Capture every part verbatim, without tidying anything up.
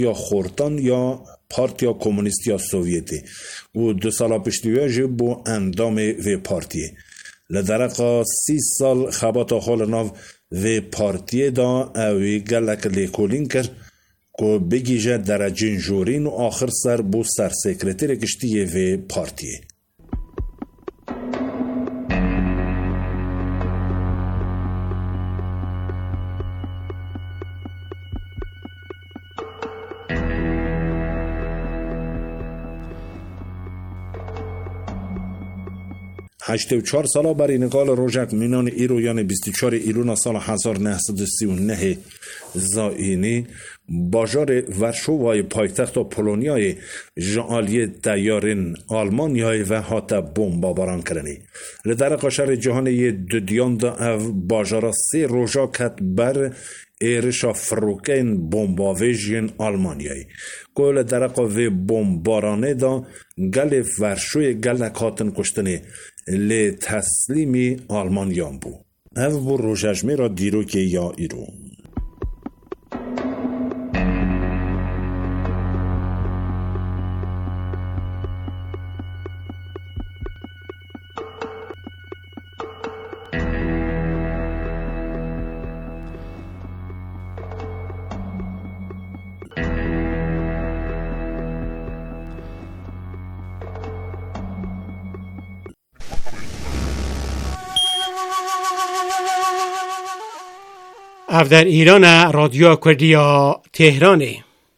یا خورتان یا پارتیا کمونیستیا سوویتی و دو سالا پشتیوه جه بو اندام و پارتیه. لدرقا سی سال خباتا خال ناو و پارتیه دا اوی گلک لیکولین کر که بگیجه درجین جورین و آخر سر بو سر سکرتیر کشتیه و پارتیه. هشتاد و چهار سالا برای نقال روژک مینان ایرو یعنی بیست و چهار ایلون سال هزار و نهصد و سی و نه زائینی باجار ورشوای پایتخت پولونیای ژان‌آلیه تیارین آلمانیای و حتی بمباران کردنی. لدر قشر جهان یه دودیان دا او باجارا سه روژا کت بر ایرشا فروکین بمباویجین آلمانیایی. کل درقا و بمبارانه دا گل ورشوی گل کاتن کشتنی لی تسلیمی آلمانیان بو. او بو روژجمه را دیرو که یا ایرو. او در ایران رادیو کردیا تهرانه.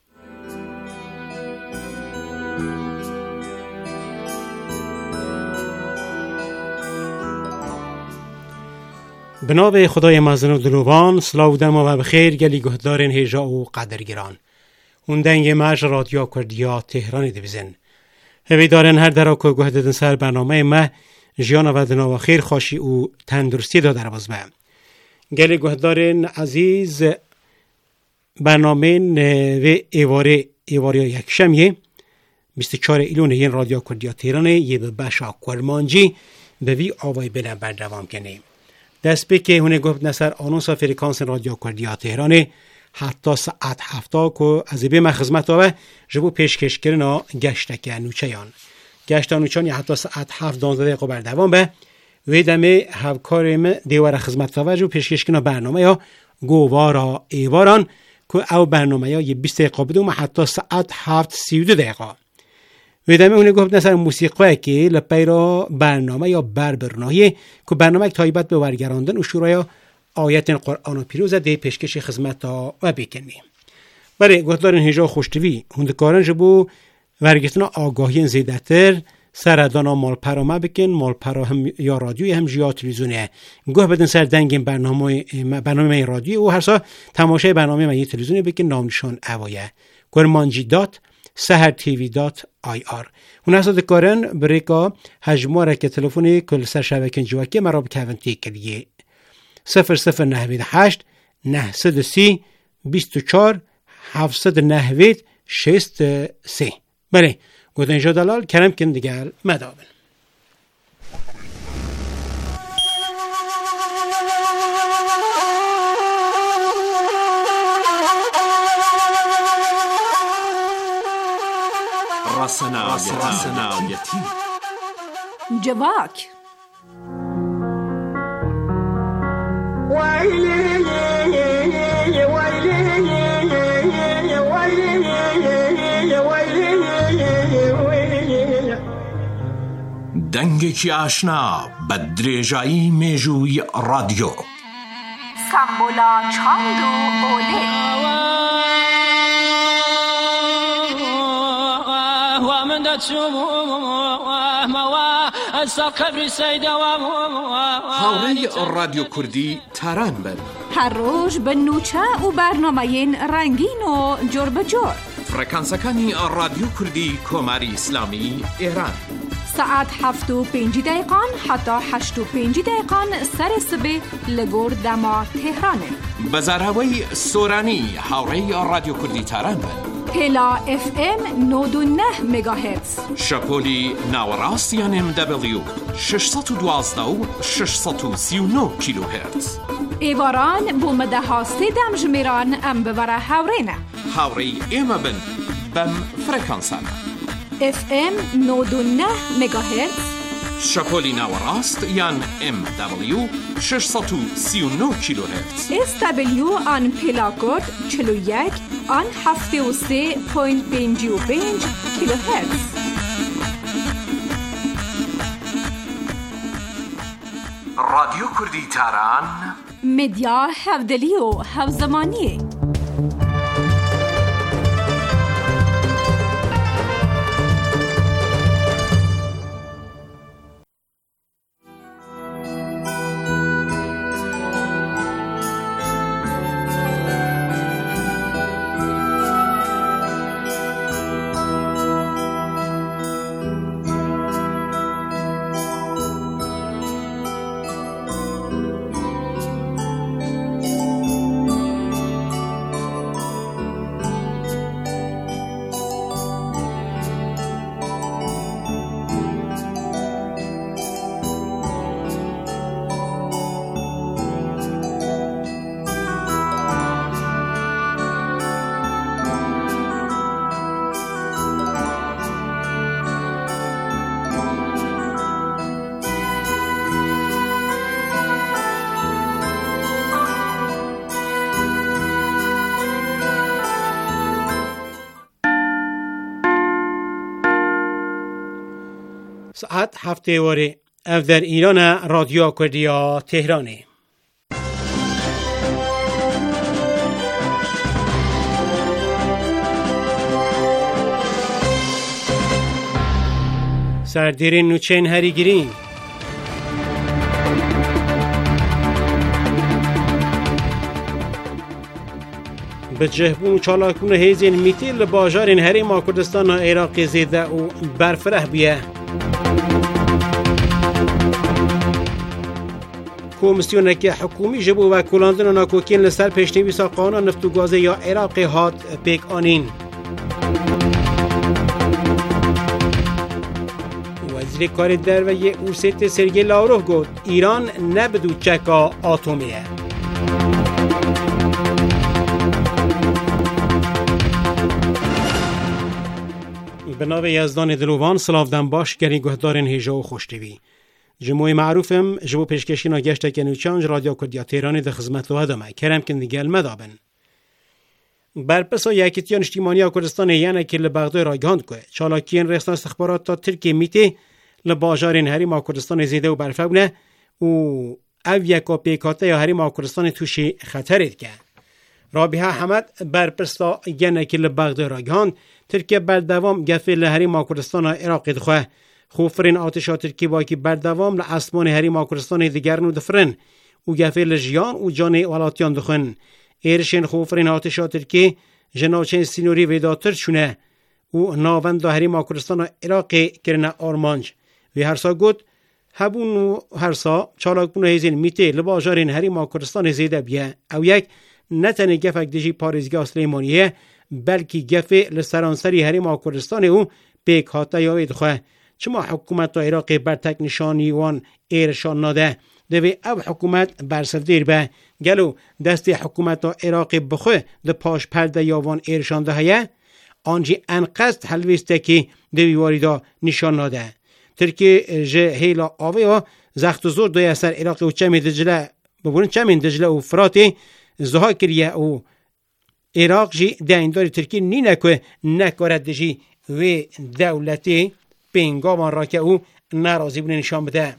بناب خدای مزن و دلوبان سلاو دم و بخیر گلی گهدارین هیجا و قدرگران اوندنگ مج رادیو کردیا تهران دیویزن هوی دارن هر درا که گهددن سر برنامه ما جیان و دنا و خیر خوشی و تندرستی دادر بازمه گلی گهدارین عزیز برنامه و ایواره ایواره یک شمیه بیست و چهار ایلون این رادیو کردیا تهران یه به بشا کرمانجی به وی آوای بلن بردوام کنه دست به که هونه گفت نصر آنونسا فریکانس رادیو کردیا تهران حتی ساعت هفته که از به مخزمت آوه جبو پیشکش کرنا گشتک نوچیان گشت نوچیان یا حتی ساعت هفت دانزده دقیقه بردوام به وی دمه هفکارم دیوار خدمت آوه جبو پیشکش کرنا برنامه یا گووارا ایواران که او برنامه یا یه بیست دقیقه بدوم حتی ساعت هفت سی و دو دقیقه ویدامه اونه گفت نصر موسیقی که لپیرا برنامه یا بربرناهی که برنامه تایبت به ورگراندن و شورای آیت قرآن و پیروز ده پیشکش خدمت و بکنیم برای گفتارن هجا خوشتوی هندکارن جبو ورگتنا آگاهی زیدتر سردانا مال پرامه بکن مال پرا هم یا رادیوی هم جیا تلویزیونه گوه بدن سر دنگین برنامه برنامه رادیو و هر سا تماشای برنامه من یه تلویزیونه بکن نامنشان اوایه کرمانجی دات سهر تیوی دات آی آر اون اصلا دکارن بریکا هجماره که تلفونی کل سر شبکن جواکی مرا بکونتی کلیه صفر صفر نهوید هشت نهصد سی بیست و چار هفتصد نهوید شست سی بله گودن جا دلال کرم کن دیگر مدابن راسنا راسنا يتيم جواك دنگێکی ئاشنا بە درێژایی مێژووی رادیۆ سامبولا چاند و ئۆلێ هاوڕێی رادیۆ کوردی تاران بن هەر ڕۆژ بە نوچە و بەرنامەیەن ڕەنگین و جۆر بەجۆر فرەکانسەکانی رادیۆ کوردی کۆماری ئیسلامی ئێران ساعت هفت و پنج دقیقان حتی هشت و پنج دقیقان سر سبه لگور دما تهرانه بەزارهەوەی سۆرانی هاوڕێی رادیۆ کوردی تاران بن هلا اف ام نود و نه مگاهرتز شەپۆلی ناوەڕاست یان ام دبلیو ششصد و دوازده و ششصد و سی و نه کیلوهرتز ایواران بومده هاسته دم جمیران ام ببره هاورینه هاوری ایمه بن بم فرکانسان اف ام نود و نه مگاهرتز شپولی نوراست یان ام دبلیو ششصد و سی و نه کیلوهرتز اس دبلیو آن پلاکورد چهل و یک آن هفتاد و سه ممیز پنجاه و پنج کیلوهرتز. رادیو کردی تاران مدیا هفدلی و هفزمانی. ساعت هفته واره اف در ایران رادیو کردیا تهرانه. سردیر نوچین هری گرین به جهبون چالاکون هیزین میتیل باجارین هری ما کردستان و عراق زیده و برفره بیه. کمیسیون که حکومی جبو و کلاندن و ناکوکین لسر پیشنویسا قانون نفت و گاز یا عراق هات پیک آنین. وزیر کار در و یه اوسیت سرگی لاوروف گفت ایران نبدو چکا آتومیه. به نام یزدان دلوان سلاودن باش گری گهدارن هیجا و خوشتوی. جمعی معروفم جبو پیشکشی ناگشت کنوچانج رادیو کردیا تهران ده خدمت و هدمه کرم کن دیگل مدابن. برپسا یکیتیان اجتماعی کردستان یعنی که لبغداد راگاند که چالاکیان رسانه استخبارات تا ترکیه میته لباجارین هریم کردستان زیده و برفونه و او یکا پیکاته یا هریم کردستان توشی خطرید که رابحه حمد برپسا یعنی که لبغداد راگاند ترکیه بردوام گفه لهریم کردستان عراق دخواه خوفرین آتشا ترکی باکی بردوام لعصمان هریم کردستان دیگرنو دفرن و گفه لجیان و جان ولاتیان دخن ایرشین خوفرین آتشا ترکی جناچین سینوری ویداتر شونه و ناوند هریم کردستان عراق کرنه آرمانج و هرسا گود هبون و هرسا چالاکون هیزین میته لباجارین هریم کردستان زیده بیه او یک نتنه گفک دیجی پارزگاه سلیمانیه بلکی گفه لسرانسری هریم کردستان او پیک هاته یا ویدخواه چما حکومت عراق بر تک نشانی وان ایرشان ناده دوی او حکومت برسفدیر به گلو دست حکومت عراق بخواه ده پاش پرده یا وان ایرشان ده هیه آنجی انقصد حلویسته که دوی واریدا نشان ناده ترکی جه هیلا آوه ها زخت و زور دوی اثر عراق و چمی دجله ببورن چمین دجله و فراتی زها کریه و عراق جی دینداری ترکی نی نکوه نکارد جی و دولتی پینگاوان را که او ناراضی بونه نشان بده.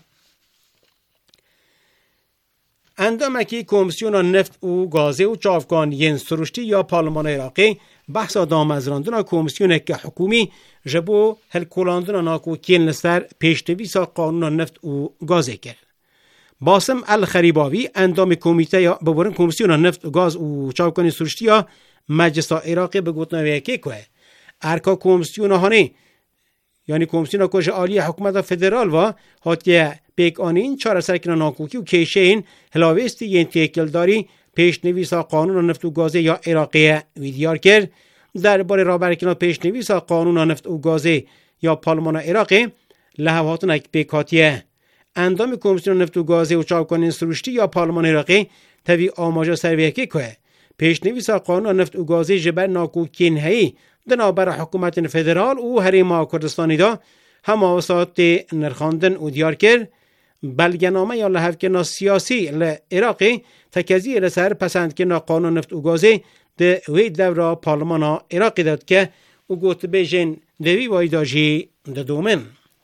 اندامکی کمیسیون نفت و گازه و چافکان ین سروشتی یا پارلمان عراقی بحث آدام از راندن کمیسیون که حکومی جبو هل کلاندن ناکو کین لسر پیشتویسا قانون نفت و گازه کرد. باسم الخریباوی اندام کمیته یا ببورن کمیسیون نفت و گاز و چافکان سروشتی یا مجلس عراقی به گوتنوی که که ارکا کمیسیون هانی یعنی کمیسیون کش عالی حکومت فدرال و هاتیه پیک آنین چهار سرکن ناکوکی و کیشه این هلاویستی ین تیکلداری پیشنویسا قانون نفت و گازه یا عراقی ویدیار کرد درباره رابرکنا پیشنویسا قانون نفت و گازه یا پارلمان عراقی لحواتون اک پیکاتیه اندام کمیسیون نفت و گاز و چاوکانین سروشتی یا پارلمان عراقی توی آماجا سرویکی که پیشنویس قانون نفت و گاز جبر ناکوکین هی دنابر حکومت فدرال و هریما کردستانی دا هم آوسات نرخاندن و دیار کرد بلگنامه یا لحفکنا سیاسی لعراقی تکذی لسر پسند که نا قانون نفت و گازی ده وی دورا پارلمان عراقی داد که او گوت بیجن دوی وایداجی ده دومن.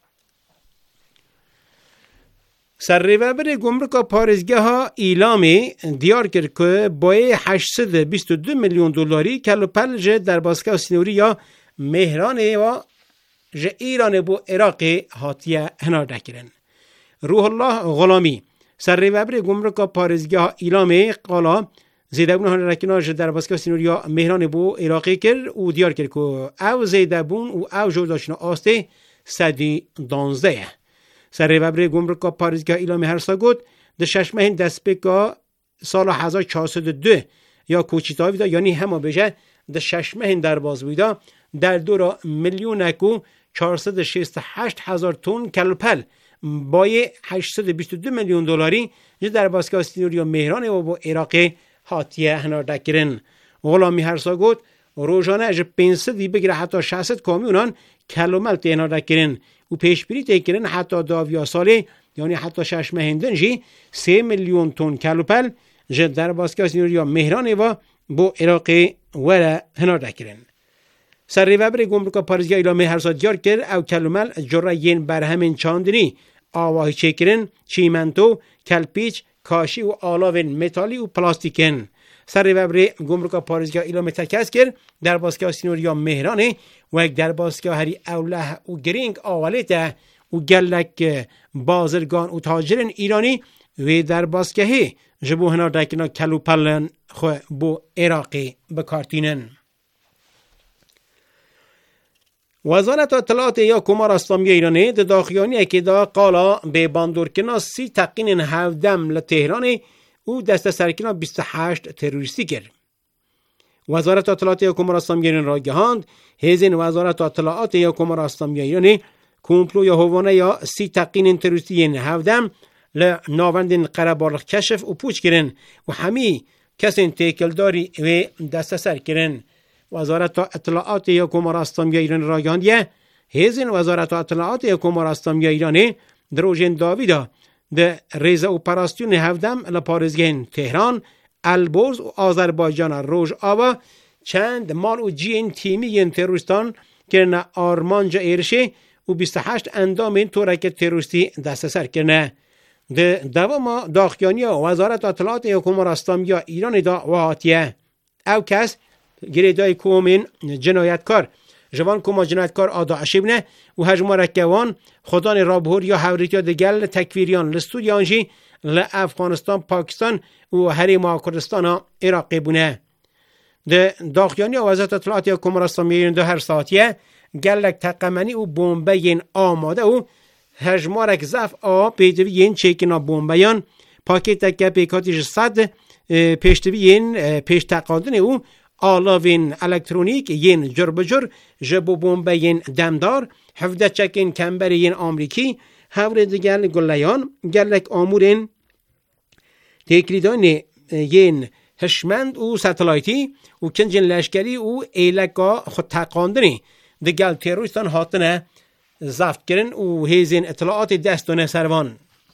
سرریوبر گمرک پارزگاه ها ایلامی دیار کرد که بای هشتصد و بیست و دو میلیون دلاری کلوپل جه در باسکه سینوری یا مهران و جه ایران بو عراقی هاتیه هنار دکرن. روح الله غلامی سرریوبر گمرک پارزگاه ایلامی قالا زیده بون هنر رکناج در باسکه سینوری یا مهران بو عراقی کرد و دیار کرد که او زیده بون و او جورداشنا آسته صدی دانزده. سرریوبر گمرک پارزگاه ایلامی هر سا گود ده ششمه دست بکا سال هزار و چهارصد و دو یا کوچیتاوی دا یعنی همه بجه ده ششمه در باز بویدا در دورا میلیون اکو چهارصد و شصت و هشت هزار تن کلوپل بای هشتصد و بیست و دو میلیون دلاری در باسکه سینوری و مهران و با عراقی هاتیه هنار دکرن. غلامی هر سا گود روزانه اجه پنسدی بگیره حتی شصت کامیونان کلومل تهنار دکرن و پیشبری تکرن حتی داویا ساله یعنی حتی شش مهندن جی سه میلیون تن کلوپل جد در باسکه سینوری و مهران و با عراقی وره هنار دکرن. سرریوبر گمرک پارزگاه ایلامی هر سا دیار کرد او کلومل جره ین بر همین چاندنی آواهی چکرن چیمنتو کلپیچ کاشی و آلاوین متالی و پلاستیکن. سرریوبر گمرک پارزگاه ایلامی تکس کرد در باسکه سینوری و مهران و یک در باسکه هری اوله و گرینگ آوالیته و گلک بازرگان و تاجرین ایرانی و در باسکه جبو هنار دکنا کلوپلن خو بو عراقی بکارتینن. وزارت اطلاعات یا کمار اسلامی ایرانی ده داخیانی اکیدا قالا به باندورکنا سی تقین هفدم لتهران او دست سرکنا بیست و هشت تروریستی کرد. وزارت اطلاعات یا کمار اسلامی ایرانی را گهاند هزین وزارت اطلاعات یا کمار اسلامی ایرانی کمپلو یا هوانه یا سی تقین تروریستی هفدم لناوندین قربالغ کشف و پوچ کرن و همی کسین تیکلداری و دست سر کرن. وزارت اطلاعات یا کمار اسلامی ایرانی را گهاند هزین وزارت اطلاعات یا کمار اسلامی ایرانی دروژن داویدا ده ریزه اپراسیون هفدم لپارزگین تهران البرز و آذربایجان روژ آوا چند مال و جین تیمی تروریستان کرنه آرمانجا ایرشی و بیست و هشت اندام این تورک تروریستی دست سر کرنه. ده دوام داخیانی وزارت اطلاعات یا کمار اسلامی ایرانی دا وحاتیه او کس گریدای کومین جنایتکار جوان کوما جنایتکار آدا عشیبنه و هجمار کوان خودان رابهور یا حوریتیا دگل تکویریان لستودیانجی لافغانستان پاکستان و هریما کردستان عراقی بونه. ده داخیانی وزارت اطلاعات یا کمار اسلامی ده هر ساعتیه گلک تقمنی و بومبین آماده و هجمارک زف آ پیدوین چیکنا بومبیان پاکت که پیکاتیش صد پیشتوین پیش تقادن او آلاوین الکترونیک ین جربجر جبو بومبه ین دمدار هفده چکین کمبر ین آمریکی هور دیگل گلیان گلک آمورین تکریدان ین هشمند و ستلایتی و کنجن لشکری و ایلکا خود تقاندنی دیگل تروریستان هاتنه زفت کرن و هیزین اطلاعات دستانه سروان.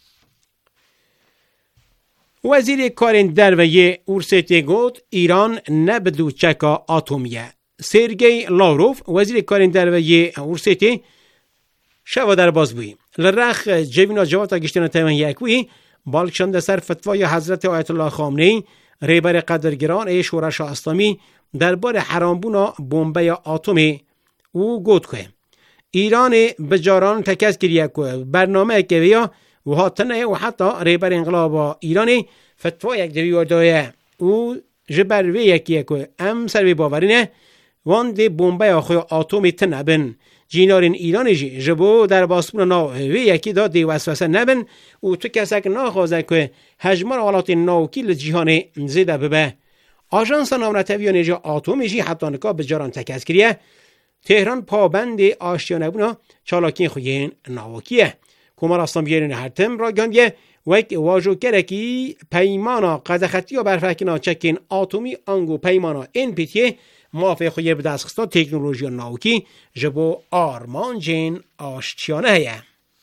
وزیر کارین درویه اورسیتی گفت ایران نبدو چکا آتومیه. سرگی لاوروف وزیر کارین درویه اورسیتی شوا در باز بوی لرخ جوینا جواتا گشتن تیوان یکوی بالکشند سر فتوای حضرت آیت الله خامنه‌ای ریبر قدرگران ای شورش اسلامی درباره حرامبونا بمب آتومی او گفت که ایران بجاران تکس کریه که برنامه که بیا و حتی و حتی ریبر انقلاب ایرانی فتوا یک دوی وردایه او جبر وی یکیه که ام سر وی باورینه وان دی بمبای آخوی آتومی تنبن جینارین ایرانی جی جبو در باسمون نا وی یکی دا دی وسوسه نبن و تو کسک ناخوازه که هجمار آلات ناوکی لجیهان زیده ببه. آژانس نامرتویان جا آتومی جی حتی نکا بجاران تکس کریه تهران پابند آشتیانه بونا چالاکین خویین ناوکیه کمار اصلا بیارین هرتم را گندیه وک واجو کرکی پیمانا قدخطی و برفکنا چکین آتومی انگو پیمانا این پیتیه موافق خویه به دستخستا تکنولوژی ناوکی جبو آرمان جین آشتیانه هیه.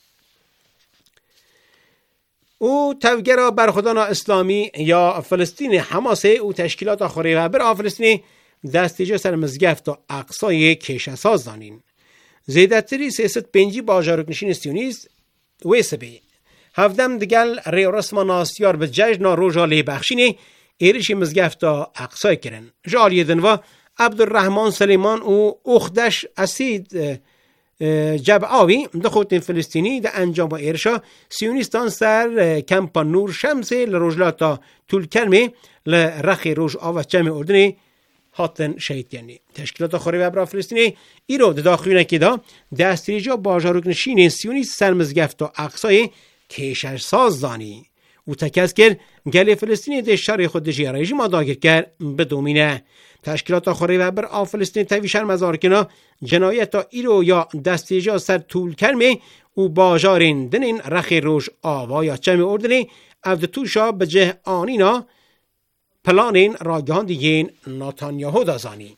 او توگرا برخودان اسلامی یا فلسطین حماسه او تشکیلات آخری و بر فلسطینی دستیجه سر مزگفت و اقصای کشاساز دانین. زیدتری سیست پنجی باجارک نشین سیونیست ویسبی. هفدم دگل ری رسما ناسیار به جشن روژا لی بخشینی ایرشی مزگفت و اقصای کرن. جالی دنوا عبدالرحمن سلیمان او اخدش اسید جبعاوی دخوتین فلسطینی ده انجام با ایرشا سیونیستان سر کمپا نور شمسی لروجلاتا طول کرمی لرخی روش آوه جمع اردنی هاتن شهید یعنی تشکیلات آخری و برای فلسطینی ای رو داخلی نکی دا دستریجا باجاروک نشین سیونیست سرمزگفت و اقصای کشش ساز دانی او تکز کرد گل فلسطینی ده شر خود دجی رژیم آداگر کرد به دومینه تشکیلات آخری و بر فلسطین تویشر مزارکنا جنایت ایرو یا دستیجا سر طول کرمی او باجارین دنین رخی روش آوا یا چمی اردنی افد توشا به جه آنینا پلانین راگهان دیگین ناتانیاهو دازانی.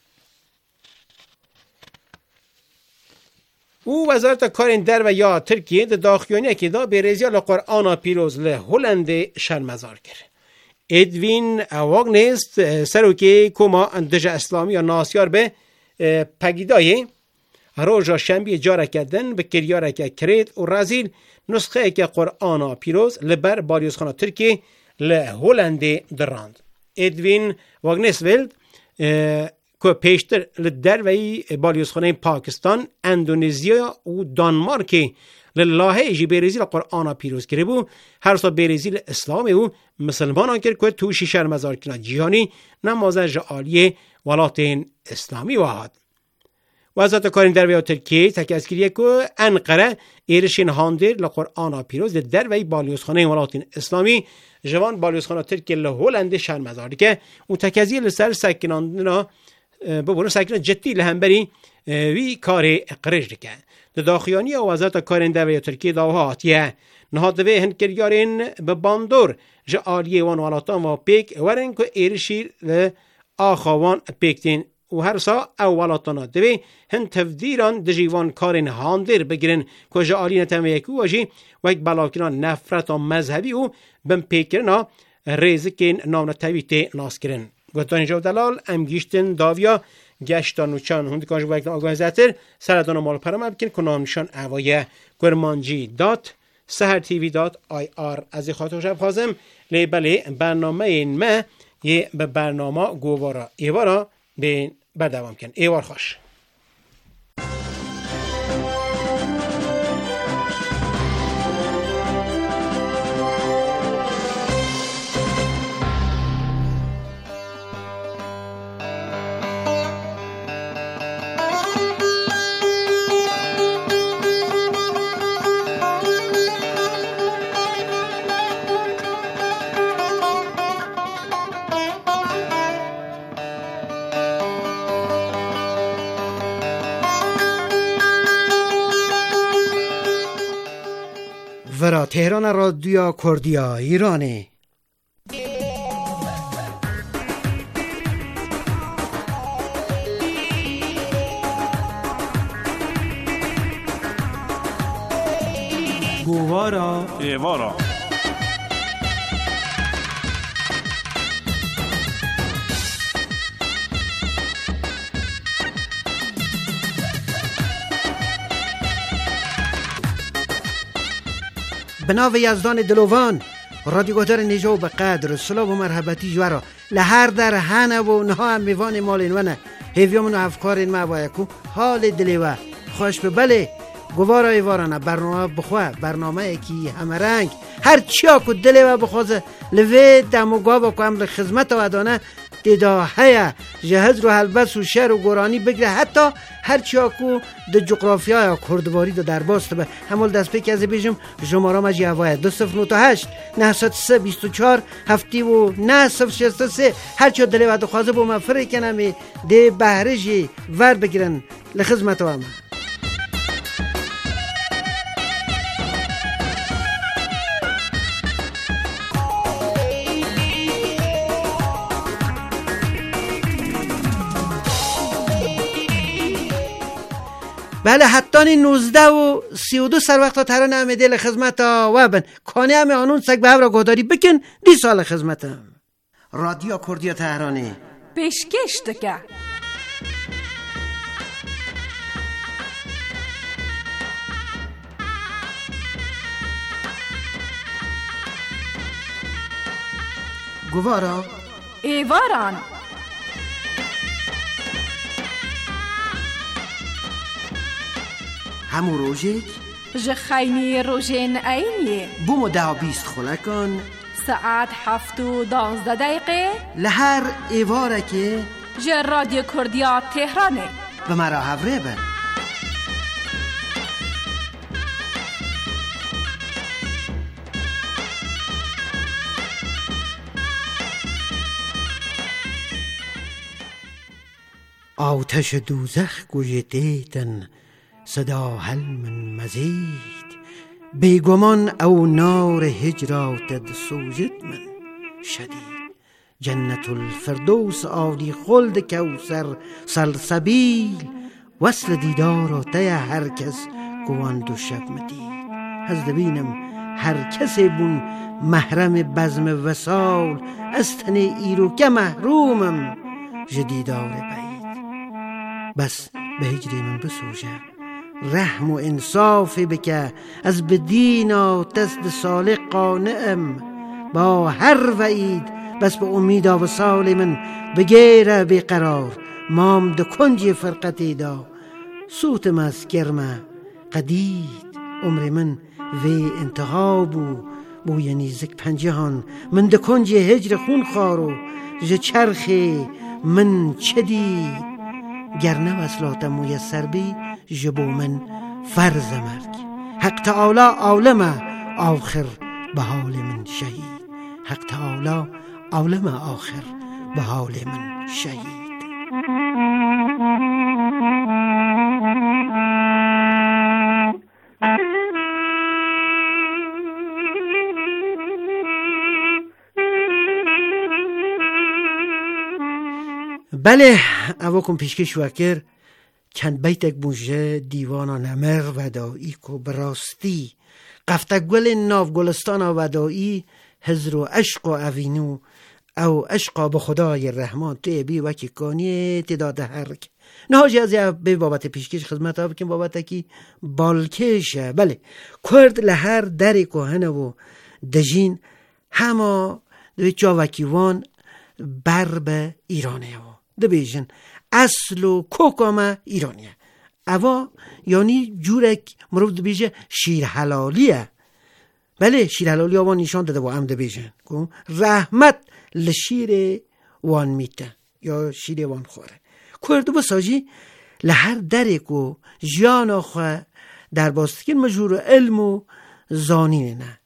او وزارت کارین در و یا ترکیه ده داخیانی که دا بیرزیال قرآن پیروز له هلند شرمزار کرد. ادوین واگنست سروکی کما اندج اسلامی یا ناسیار به پگیدای روژا شنبی جاره کردن به کریاره که کرید و رازیل نسخه که قرآن پیروز لبر بالیوزخانه ترکیه له هلند دراند. ادوین واگنست ولد که پیشتر لدروی بالیوزخانه پاکستان، اندونزیا و دانمارک لله جی برزیل قرآن پیروز کرده بود. هر سال برزیل اسلامی و مسلمان کرد که تو شیشر مزارکنا جهانی نمازج عالی ولایت اسلامی واحد. وزارت کارین در ترکیه تکیز کردی که انقره ایرشین هاندر لقرآن پیروز دروی بالیوزخانه ولایت اسلامی جوان بالیوزخانه ترکیه لهولند شهر مزاری که اون تکیزی لسر سکناندنا ببونه سکنان جدی لهمبری وی کار اقرج دکه. داخیانی و وزارت کارین در ترکیه داوها آتیه نهاد و هند کریارین به باندور جه آلیه وان ولاتان و پیک ورن که ایرشی آخوان پیکتین و هر سا اولاتانا دوی هن تفدیران دجیوان کارین هاندر بگیرن که جه آلی نتمه یکو وجی و یک بلاکران نفرت و مذهبی و بم پیکرنا ریزکین نام نتویت ناس کرن. گوتانی جو دلال امگیشتن داویا گشتان و چان هندی کانش باید آگاه زیتر سردان و مال پرم بکن کنام نشان اوایه گرمانجی دات سهر تیوی دات آی آر از خاطر شب خازم لیبلی برنامه این ما یه به برنامه گوارا ایوارا به بردوام کن. ایوار خوش. ورا تهران رادیو کردیا ایرانی. گوارا ایوارا بناو یزدان دلوان رادیو گذار نجو به قدر سلام و مرحبتی جوارا لهر در هنه و نها هم میوان مالین ونه هیویامون و افکارین معوایکو حال دلیوه خوش به بله گوارا ایوارانه برنامه بخواه برنامه اکی همه رنگ هر چیا که دلیوه بخوازه لوه دموگا با که خدمت و ادانه دیده هیا جهز رو حلبس و شهر و گورانی بگره حتی هر چیا که ده جغرافیا یا کردواری ده در باست به همول دست پیک از بیشم شماره مجی هوای دو صفر نوت هشت نه ست سه بیست و چار هفتی و نه صفر شست سه هر چیا دلی و دخوازه با من فرق کنم ده بهرجی ور بگیرن لخدمت و همه بله حتی نوزده و سی و دو سر وقتا تران همه دل خدمت و بن کانه همه آنون سگ به هفره گهداری بکن دی سال خدمتم. رادیو کردیا تهرانی پیشکش دکه. گوارا ایواران همو روژک جخینی روژین اینیه بومو ده و بیست خلکان ساعت هفت و دانزده دقیقه لهر ایواره که جه رادیو کردیا تهرانه به مرا هفره بن. آتش دوزخ گویدیتن صدا هل من مزید بیگمان او نار هجراتت سوزد من شدید جنت الفردوس عالی خلد کوثر سلسبیل وصل دیدار و ته هر کس گواند و شب مدید از دبینم هر کسی بون محرم بزم وصال از تن ایرو که محرومم جدیدار بعید بس به هجری من بسوژه رحم و انصافی بکه از بدین آتست صالح قانعم با هر وعید بس به امید و وصال من بگیره بیقرار مام ده کنجی فرقتی دا سوتم از گرمه قدید عمر من وی انتها بو بو یعنی زک پنجهان من ده کنجی هجر خون خارو جه چرخی من چدید گرنه وصلاتم میسر بی جبو من فرض مرگ حق تعالی عالم آخر به حال من شهید حق تعالی عالم آخر به حال من شهید. بله اواکم پیشکش وکر چند بیتک بوجه دیوانا نمر ودایی که براستی قفتک گل ناف گلستان ودایی هزر و عشق و اوینو او عشقا به خدای رحمان توی بی وکی کانی تداده هرک نهاجی از یه به بابت پیشکش خدمت ها بکن بابت اکی بالکشه. بله کرد لهر دری کوهنه و دجین همه دوی جا وکیوان بر به ایرانه ها ده بیشن اصل و کوکامه ایرانیه اوا یعنی جورک مروف ده بیشه شیر حلالیه. بله شیر حلالی آوان نشان داده با هم ده بیشن رحمت لشیر وان میته یا شیر وان خوره کردو بساجی لهر درکو جیان آخواه در باستکن مجور علم و زانین نه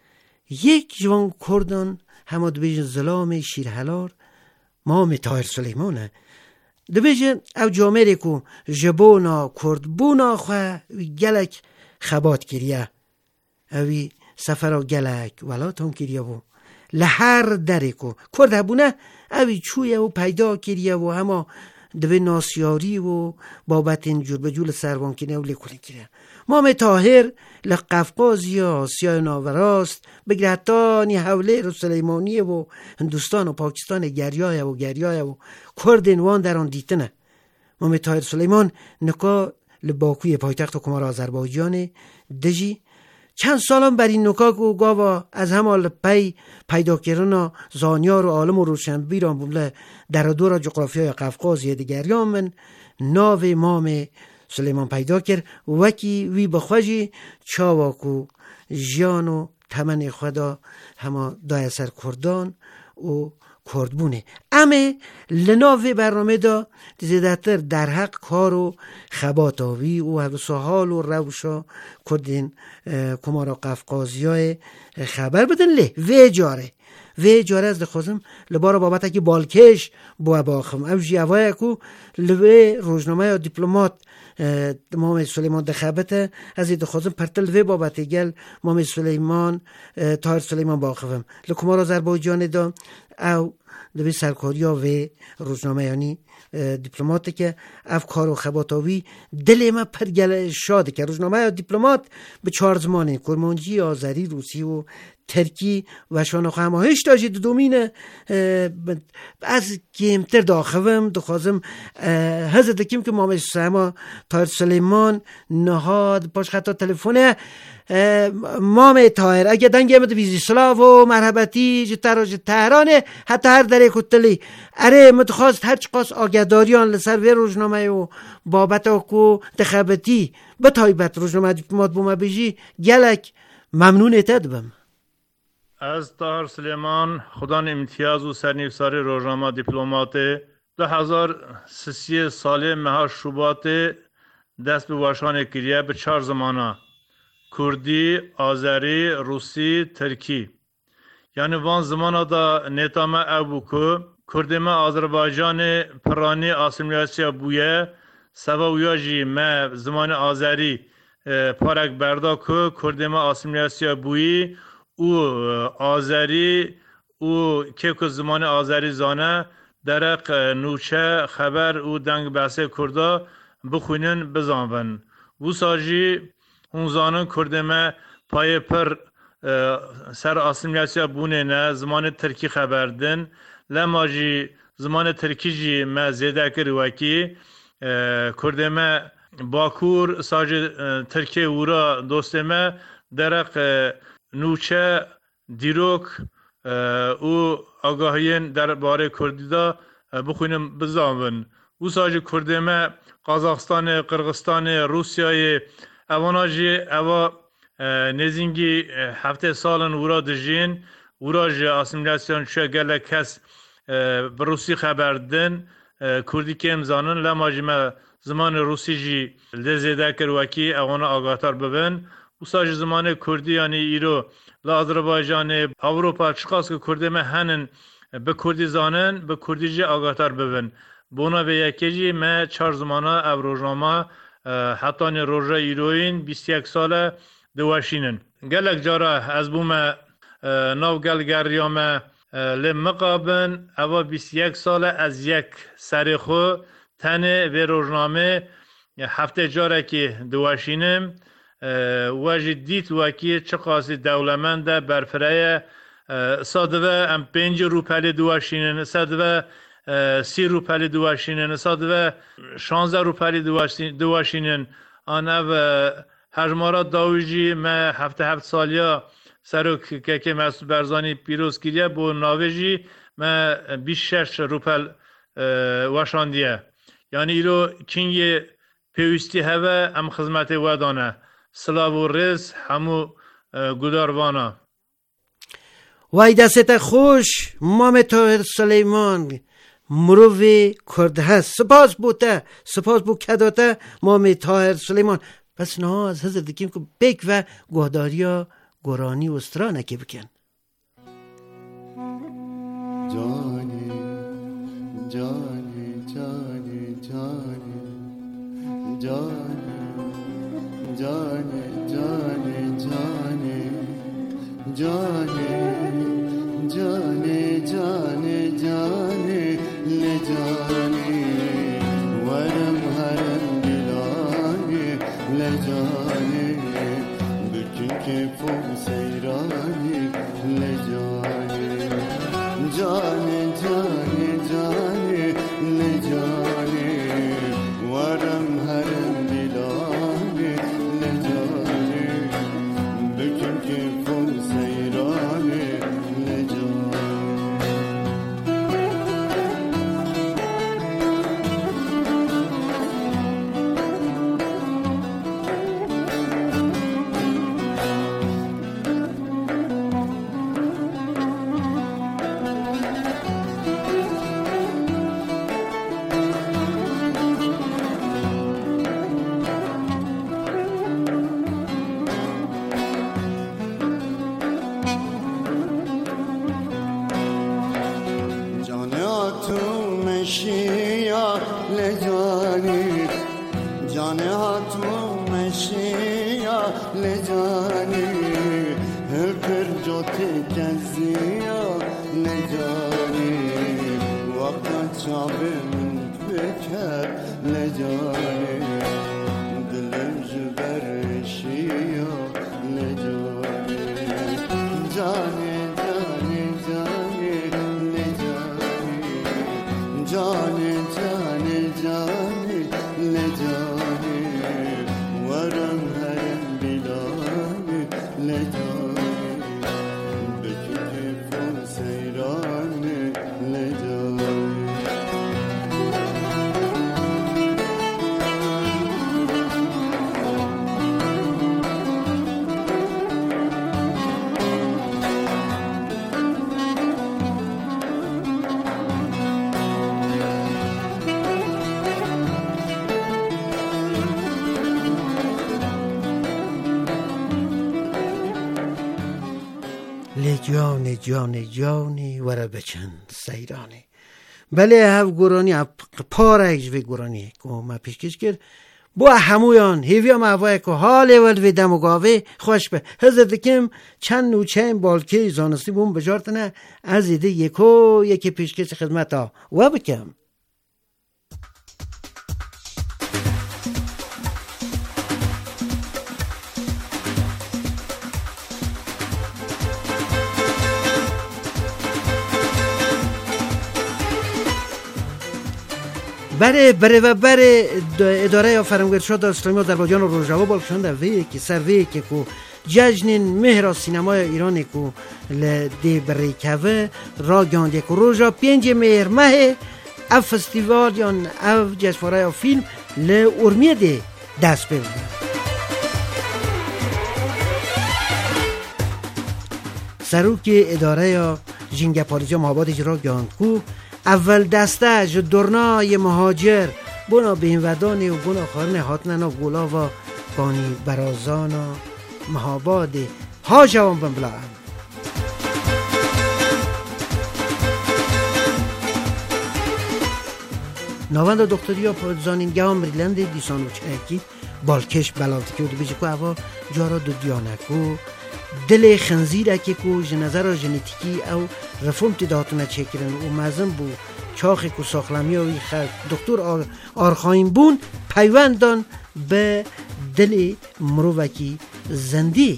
یک جوان کردن همه دو بیشن ظلام شیر حلال مام طاهر سلیمانه دو بیشن او جامعه کو جبونا کردبونا خواه گلک خبات کریه اوی سفر گلک ولاتون کریه بو لهر درکو کرد هبونه اوی چویه و پیدا کریه و همه دوی ناسیاری و بابت اینجور به جول سروان کنه و لیکونه کریه مام طاهر لقفقاز یا آسیای ناوراست بگره حتی نی حوله رو سلیمانیه و هندوستان و پاکستان گریایه و گریایه و کرد انوان در آن دیتنه. مام طاهر سلیمان نکا لباکوی پایتخت و کمار آذربایجان دجی چند سالان بر این نکاک و گاوا از همال پی پیدا کردن زانیار و عالم و روشنبیران بوله در دور جغرافیای قفقاز یه دیگریان من ناو مام سلیمان پیدا کرد وکی وی بخواجی چاواکو جیان و تمن خدا همه دای سر کردان و کردبونه امه لناوی برنامه دا زیدتر در حق کار و خباتاوی و حوث و حال و روشا کردین کمارا قفقازی های خبر بدن له وی جاره وی جاره از دخوازم لبارا بابت اکی بالکش بوا باخم او جیوای اکو لوی روزنامه یا دیپلومات مام سلیمان دخبته از این دخوازم پرتل وی بابت گل مام سلیمان طاهر سلیمان باخم لکمار آذربایجان دا او دوی سرکاریا و روزنامه یعنی دیپلمات که افکار و خباتاوی دل ما پرگل شاده که روزنامه یا دیپلمات به چهار زمانه کرمانجی، آذری، روسی و ترکی و شانخ هماهش داشت دومینه از کمتر داخوم دخوازم حضرت کم که مامش سما طاهر سلیمان نهاد پاش خطا تلفونه مام طاهر اگه دنگه مد ویزی سلاو و مرحبتی جتر و تهرانه حتی هر دره کتلی اره متخواست هر چقاس آگهداریان لسر وی روزنامه و بابت اکو دخبتی به تایبت روزنامه دیپلمات بومه بیجی گلک ممنون اتدبم. از طاهر سلیمان خدان امتیاز و سرنیفساری روزنامه دیپلمات دو هزار سی ساله ماه شوبات دست به واشان کریه به چهار زمانه کردی، آذری، روسی، ترکی. یعنی وان زمانه دا نیتامه ابو که کردمه آذربایجان پرانی آسیمیاسی بویه سوا ویاجی ما زمان آذری پارک بردا که کردمه آسیمیاسی بویی او آذری او که که زمان آذری زانه درق نوچه خبر او دنگ بحثه کرده بخونن بزانون و ساجی اون زانن کردمه پای پر سر آسیمیاسی بونه نه زمان ترکی خبردن لما جی زمان ترکی جی ما زیده کروکی کردمه باکور ساجی ترکی ورا دوستمه درق نوچه دیروک او آگاهین در باره کردی دا بخونیم بزامن او ساجی کردمه قازاقستان، قرغستان، روسیای اواناجی اوا نزینگی هفته سالن ورا دجین ورا جی آسیمیلاسیون چه گله کس بروسی خبردن کردی که امزانن لما جی ما زمان روسی جی لزیده کروکی اوانا آگاهتر ببین و ساج زمان کردی یعنی ایرو لآذربایجان اوروپا چقاس که کردی ما هنن به کردی زانن به کردی جی آگاهتر ببین بونا به یکی جی ما چهار زمانه او روزنامه حتی روژه ایروین بیست یک ساله دواشینن گلک جارا از بوم ناو گل گریام لمقابن اوا بیست یک ساله از یک سریخو تنه و روزنامه هفته جاره که دواشینم واجی دیت وکی چه قاسی دولمنده برفره صادوه ام پنج روپلی دواشینن صادوه سی روپلی دواشینن صادوه شانزده روپلی دواشینن آنه و هجمارات داویجی ما هفته هفت سالیا سروک که که مسعود برزانی پیروز کریه بو ناویجی ما بیست و شش روپل واشاندیه یعنی ایرو کینگ پیوستی هوا ام خدمت ودانه سلاو و رز همو گوداروانا وای دست خوش مام طاهر سلیمان مروی کرد هست سپاس بوده سپاس بو کداته مام طاهر سلیمان پس نه از حضرت دکیم که بک و گهداریا گرانی و استرانه که بکن جانی جانی جانی جانی جانی جانی جانی جانی جانی جانی جانی جانی لجانی ورم هرم بلانی لجانی بکن که فوق سیرانی لجانی جانی جانی جانی لجانی ورم هرم بلانی لجانی بکن که فوق سیرانی لجانی لجانی نابه من فکر لجانی دلم جبرشی یا لجانی جانی جانی جانی لجانی جانی جانی جانی لجانی ورم هرم بلانی لجانی بکتفون سیرانی لجانی جان جان جانی ورا بچن سیرانی بله هف گرانی هف پارک جوی گرانی که ما پیشکش کرد با همویان هیویا محوای که حال ول و دموگاوه خوش به حضرت کم چند نوچه بالکی زانستی بوم بجارتنه از ایده یکو یکی پیشکش خدمت ها و بکم بره بره و بره اداره فرمانگرشاد اسلامی آذربایجان و روژاوا بالکشان در وی که سر وی که کو جشن مهر سینمای ایران کو ل دی بریکوه را گاندی کو روژا پنج مهر ماه اف فستیوال یا اف جشنواره فیلم ل ارمیه دی دست بده سروک اداره یا جنگ پاریزیا محبات اجرا گاند کو اول دسته جو درنای مهاجر بنا به این ودانی و بنا خارن هاتننا گولا و بانی برازانا محاباد ها جوان بمبلا هم نواند دکتریا پادزانین گام ریلند دیسانو چهکی بالکش بلالتی که بودو بیجی که اوا جارا دو دیانکو دل خنزیر که کو جنظر ژنتیکی او رفوم تداتونه چکرن و مزن بو چاخی کو ساخلمی و خد دکتر آر آرخاین بون پیوندان به دل مروکی زندی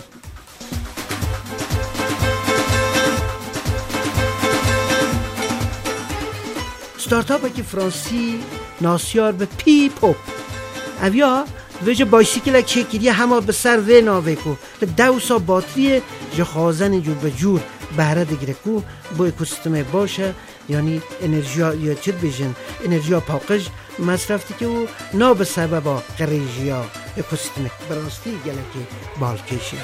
ستارتاپ که فرانسی ناسیار به پی پوپ اویا وجه بایسیکل چکیری همه به سر و ناوه کو به دوسا باتری جخازن جور به جور بهره دگره کو با اکوسیستم باشه یعنی انرژیا یا چید بیشن انرژیا پاقش مصرفتی که او نا به سبب قریجیا اکوسیستم براستی گله که بالکشه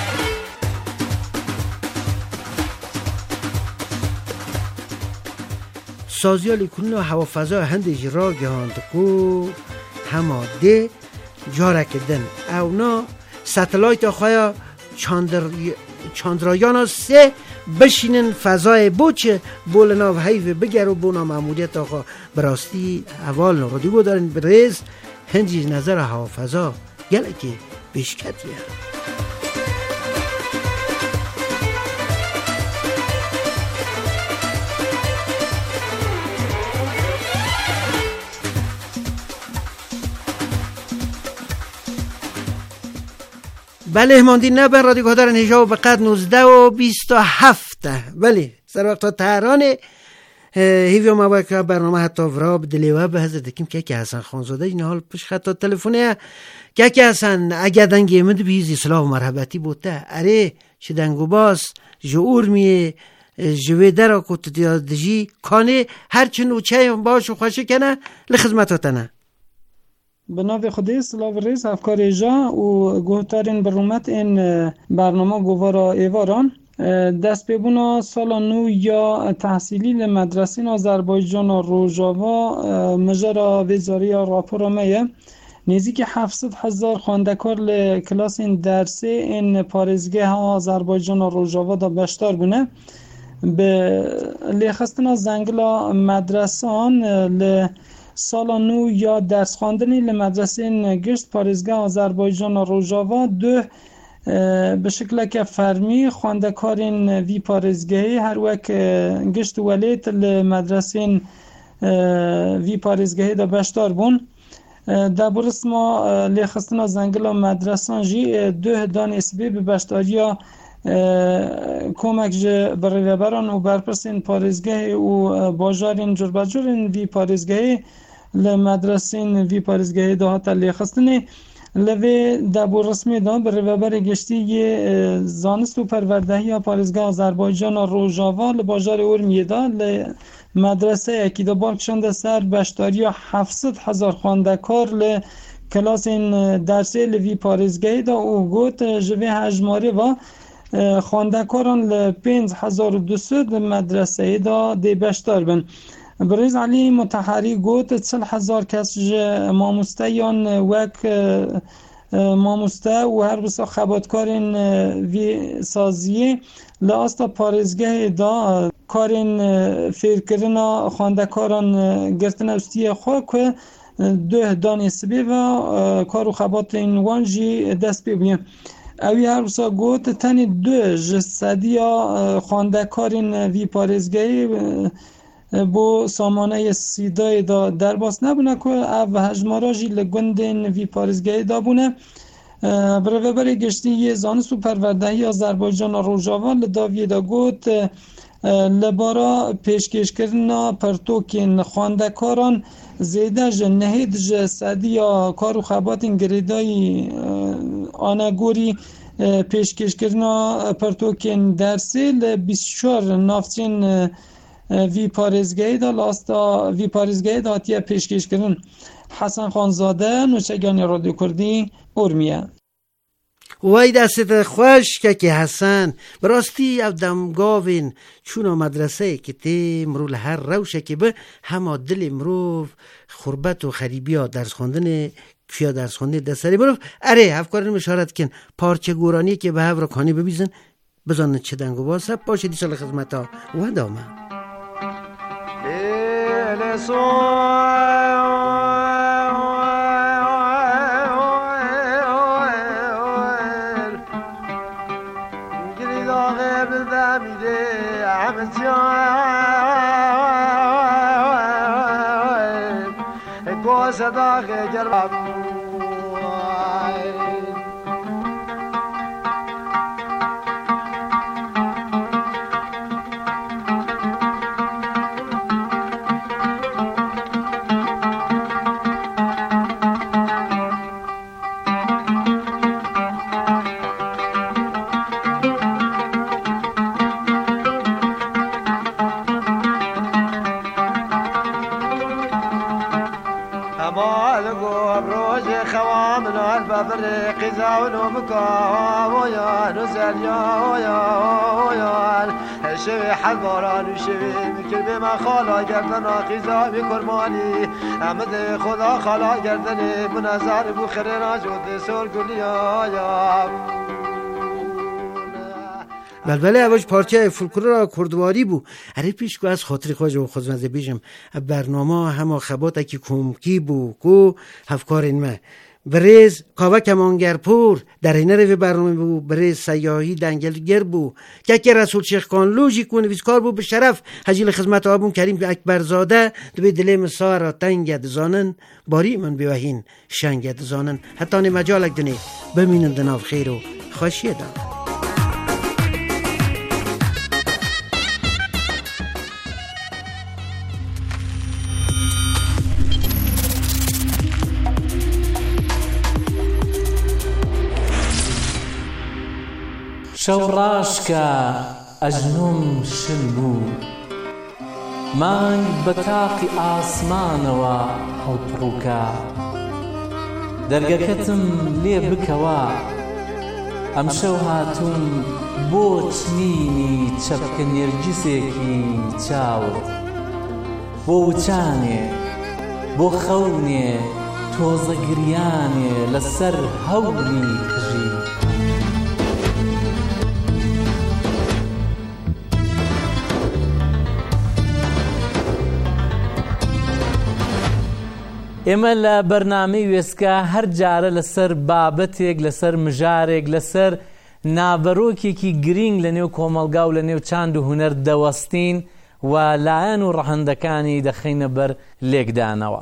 سازیالی کنون و هوافضا هندش را گهاند کو همه ده جاره کردن اونا ستلایت آخواه چاندر... چاندرایان سه بشینن فضای بوچه بولنا و حیوه بگر و بونا معمولیت آخواه براستی اول نرادی بود دارن بریز هنجی نظر هوا فضا گله که بشکتیه بله ماندی نبن رادیو دارن هجا و بقد نوزده و بیست و هفته بله سر وقتا تهرانه هیویا ما که برنامه حتی وراب دلیوه به حضرت کم که که حسن خانزاده این حال پش خطا تلفونه که که حسن اگه دنگی امد بیزی صلاح و مرحبتی بوده اره چه دنگو باز جعور میه جوه در کت دیادجی کانه هرچه نوچه باش و خوشه کنه لخدمتاتنه به نام خودی سلاو ریز افکار ایجا و گوهترین برومت این برنامه گوارا ایواران دست ببونا سال نو یا تحصیلی لمدرسین آذربایجان و روژاوا مجرا وزاری راپور میه نیزی که هفتصد هزار خواندکار لکلاس این درسی این پارزگه آذربایجان و روژاوا دا بشتار بونه به لیخستنا زنگلا مدرسان ل سال نو یا درس خواندنی لمدرسه گشت پارزگاه آذربایجان و روژاوا دو به شکل که فرمی خواندکارین وی پارزگاهی هر وک گشت ولیت لمدرسه وی پارێزگەهێ دا بەشدار بوون. دا برسما لێخستنا زەنگلا مەدرسان jî duh danê sibê bi beşdariya komek ji birêveberan û berpirsên parêzgehê û bajarên curbecurên vî parêzgehê li medresên vî parêzgehê da hate lêxistinê. Li vê debûrrismê da birêveberê geştî yê zanist û perwerdehiya parêzgeha Azerbaycana Rojava li bajarê Urmiyê da li medreseyekî da bar kişande ser beşdariya heft hezar xwendekar li kilasên dersê li vî parêzgehê da û got ji vê hejmarê ve xwendekaran li pênc hezar û du sed medreseyê da dê beşdar bin. Birêz Elî Muteherî got çil hezar kes ji mamosteyan wek mamoste û her wisa xebatkarên vî saziyê li asta parêzgehê da karên fêrkirina xwendekaran girtine ustiyê xwe ku duh danê sibê ve kar û xebatên wan jî dest pê bûye. Ew her wisa got tenê du ji sediya xwendekarên vî parêzgehê بۆ سامانەیە سیدایê da derbas nebûne ku ev hejmara jî li gundên vî parêzgehê da bûne. Birêveberê geştî yê zanist û perwerdehiya Azerbaycana Rojava li daviyê da got li bara pêşkêşkirina pirtokên xwendekaran zêde ji nehêd ji sediya kar û xebatên girêdayî anegorî pêşkêşkirina pirtokên dersê li bîst û çar navçeyên vî parêzgehê da li asta vî parêzgehê da hatiye pêşkêşkirin. Hesen Xanzade, Nûçeganê Radyo Kurdî, Urmiye. وای دستت خوش که که حسن براستی او دمگاوین چونا مدرسه که تی مرول هر روشه که به همه دل مروف خربت و خریبی ها درس خوندن کیا درس خوندن دستری بروف اره افکارن مشارت کن پارچه گورانی که به هف را کانی ببیزن بزانن چه دنگو واسب باشه دیشال خدمت ها و دامه شوی حل باران و شوی میکر به من خالا گردن آخیزا بی کرمانی احمد خدا خالا گردن بنظر بو خیره راجود سر گلی آیا بلبله اواج پارچه فولکلور را کردواری بو اره پیش که از خاطر خواجه و خودمزه بیشم برنامه همه خباته که کمکی بو که هفکارین ما بریز کاوه کمانگرپور در این روی برنامه بو بریز سیاهی دنگلگر بو که که رسول شیخ کانلوژی کنه ویزکار بو به شرف حجیل خدمت آبون کریم اکبرزاده دو به دلیم سارا تنگد زانن باری من بیوهین شنگد زانن حتی آن مجالک دنی بمینن دناف خیر و خوشیه دن شەو ڕاشکە ئەژنۆم شل بوو مانگ بە تاقی ئاسمانەوە هەڵپڕووکە دەرگەکەتم لێ بکەوە ئەم شەو هاتووم بۆ چنینی چەپکە نێرگیسێکی چاوت بۆ وچانێ بۆ خەونێ تۆزە گریانێ لەسەر هەوری خژی ئێمە لە بەرنامەی وێستگا هەر جارە لەسەر بابەتێک لەسەر مژارێک لەسەر نابەرۆکێکی گرنگ لە نێو کۆمەڵگا و لە نێو چاند و هونەر دەوەستین و لایەن و ڕەهەندەکانی دەخینە بەر لێکدانەوە.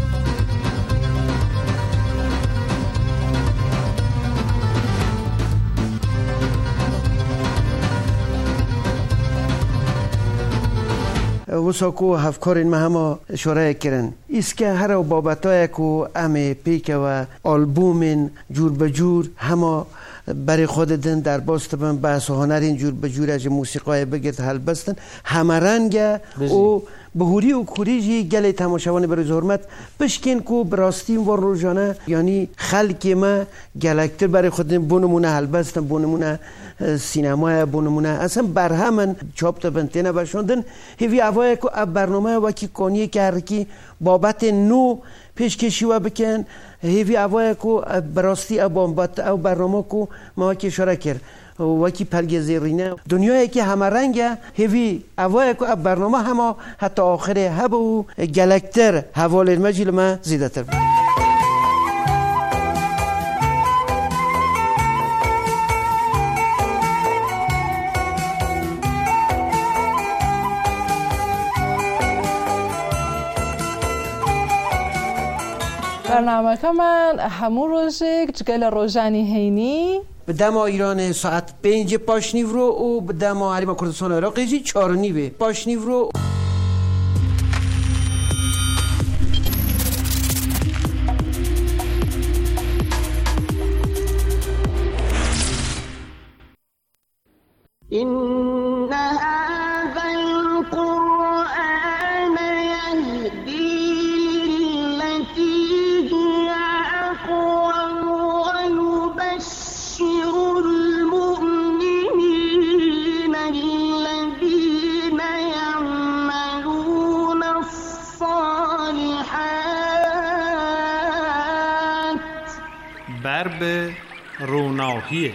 وساکو هفکارین ما همه اشاره کرن ایست که هر بابتای که امی پیک و آلبومین جور به جور همه برای خود دن در باست بن بحث و هنرین جور به جور از موسیقای بگرد حل بستن همه رنگ و بهوری و کوریجی گلی تماشاوانی برای حرمت پشکین کو براستیم و روزانه یعنی خلقی ما گلکتر برای خود بونمونه حل بستن بونمونه سینمای بونمونه اصلا برهمن چاپ تا بنتینه بشوندن هیوی اوای که برنامه وکی کانیه که هرکی بابت نو پیشکشی و بکن هیوی اوای که براستی بابت او برنامه که ما وکی اشاره کرد وکی پلگزیرینه دنیایی که همه رنگه هیوی اوای که برنامه همه حتی آخره هبو گلکتر حوال مجیل ما زیده تر برنامه که من همون روزی جگل روزانی هینی به دما ایران ساعت پنج پاشنیو رو و به دما حریم کردستان عراقی جی چار نیوه پاشنیو رو إن هذا القرآن يهدي للتي هي أقوم ويبشر المؤمنين الذين يعملون الصالحات برب روناهیه